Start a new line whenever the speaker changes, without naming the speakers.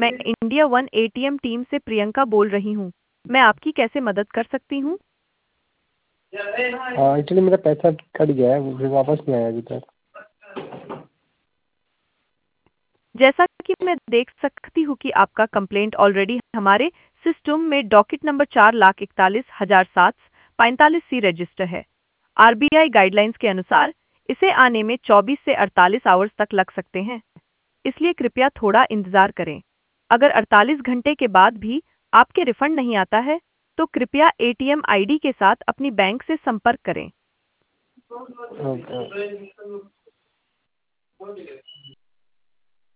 मैं India one ATM team से प्रियंका बोल रही हूँ। मैं आपकी कैसे मदद कर सकती हूँ?
हाँ, एक्चुअली मेरा पैसा कट गया है, मुझे वापस नहीं आया अभी तक।
जैसा कि मैं देख सकती हूँ कि आपका कंप्लेंट ऑलरेडी हमारे सिस्टम में डॉकेट नंबर 4,41,745 रजिस्टर है। आरबीआई गाइडलाइंस के अनुसार इसे आने में 24 से 48 आवर्स तक लग सकते हैं, इसलिए कृपया थोड़ा इंतजार करें। अगर 48 घंटे के बाद भी आपके रिफंड नहीं आता है, तो कृपया एटीएम आईडी के साथ अपनी बैंक से संपर्क करें।
ओके।